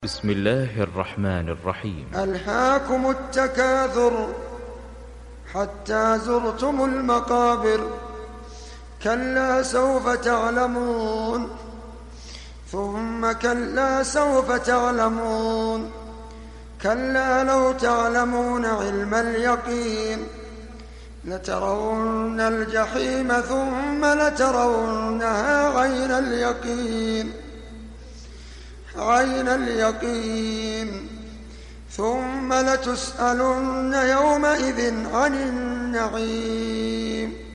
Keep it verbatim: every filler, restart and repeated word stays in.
بسم الله الرحمن الرحيم. ألهاكم التكاثر حتى زرتم المقابر، كلا سوف تعلمون ثم كلا سوف تعلمون، كلا لو تعلمون علم اليقين لترون الجحيم ثم لترونها عين اليقين عين اليقين ثم لتسألن يومئذ عن النعيم.